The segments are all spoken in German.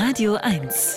Radio 1.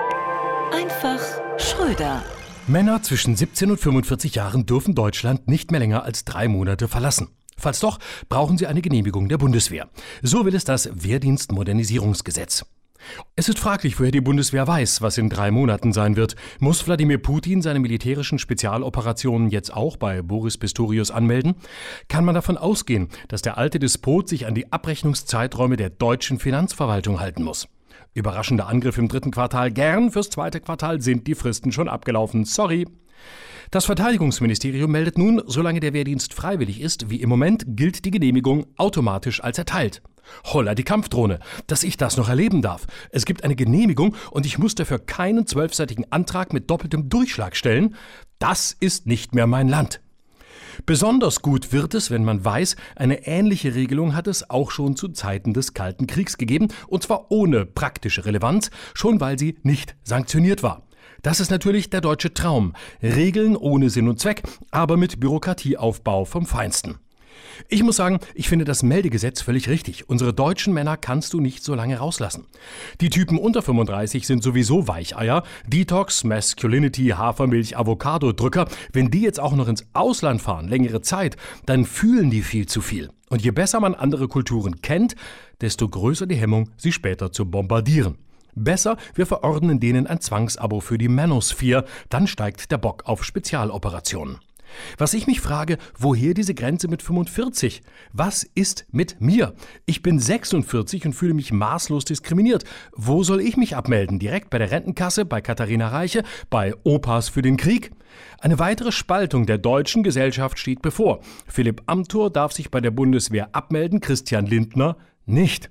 Einfach Schröder. Männer zwischen 17 und 45 Jahren dürfen Deutschland nicht mehr länger als 3 Monate verlassen. Falls doch, brauchen sie eine Genehmigung der Bundeswehr. So will es das Wehrdienstmodernisierungsgesetz. Es ist fraglich, woher die Bundeswehr weiß, was in 3 Monaten sein wird. Muss Wladimir Putin seine militärischen Spezialoperationen jetzt auch bei Boris Pistorius anmelden? Kann man davon ausgehen, dass der alte Despot sich an die Abrechnungszeiträume der deutschen Finanzverwaltung halten muss? Überraschender Angriff im 3. Quartal, gern fürs 2. Quartal sind die Fristen schon abgelaufen. Sorry. Das Verteidigungsministerium meldet nun, solange der Wehrdienst freiwillig ist, wie im Moment, gilt die Genehmigung automatisch als erteilt. Holla die Kampfdrohne, dass ich das noch erleben darf. Es gibt eine Genehmigung und ich muss dafür keinen 12-seitigen Antrag mit doppeltem Durchschlag stellen. Das ist nicht mehr mein Land. Besonders gut wird es, wenn man weiß, eine ähnliche Regelung hat es auch schon zu Zeiten des Kalten Kriegs gegeben, und zwar ohne praktische Relevanz, schon weil sie nicht sanktioniert war. Das ist natürlich der deutsche Traum. Regeln ohne Sinn und Zweck, aber mit Bürokratieaufbau vom Feinsten. Ich muss sagen, ich finde das Meldegesetz völlig richtig. Unsere deutschen Männer kannst du nicht so lange rauslassen. Die Typen unter 35 sind sowieso Weicheier. Detox, Masculinity, Hafermilch, Avocado-Drücker. Wenn die jetzt auch noch ins Ausland fahren, längere Zeit, dann fühlen die viel zu viel. Und je besser man andere Kulturen kennt, desto größer die Hemmung, sie später zu bombardieren. Besser, wir verordnen denen ein Zwangsabo für die Manosphere, dann steigt der Bock auf Spezialoperationen. Was ich mich frage, woher diese Grenze mit 45? Was ist mit mir? Ich bin 46 und fühle mich maßlos diskriminiert. Wo soll ich mich abmelden? Direkt bei der Rentenkasse, bei Katharina Reiche, bei Opas für den Krieg? Eine weitere Spaltung der deutschen Gesellschaft steht bevor. Philipp Amthor darf sich bei der Bundeswehr abmelden, Christian Lindner nicht.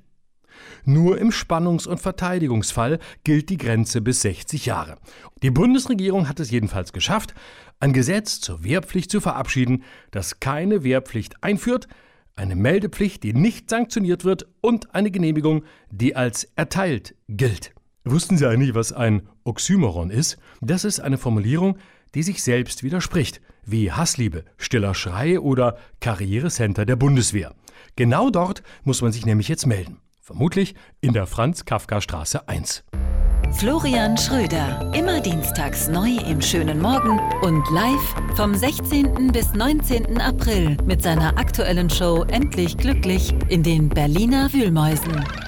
Nur im Spannungs- und Verteidigungsfall gilt die Grenze bis 60 Jahre. Die Bundesregierung hat es jedenfalls geschafft, ein Gesetz zur Wehrpflicht zu verabschieden, das keine Wehrpflicht einführt, eine Meldepflicht, die nicht sanktioniert wird und eine Genehmigung, die als erteilt gilt. Wussten Sie eigentlich, was ein Oxymoron ist? Das ist eine Formulierung, die sich selbst widerspricht, wie Hassliebe, stiller Schrei oder Karrierecenter der Bundeswehr. Genau dort muss man sich nämlich jetzt melden. Vermutlich in der Franz-Kafka-Straße 1. Florian Schröder, immer dienstags neu im schönen Morgen und live vom 16. bis 19. April mit seiner aktuellen Show Endlich Glücklich in den Berliner Wühlmäusen.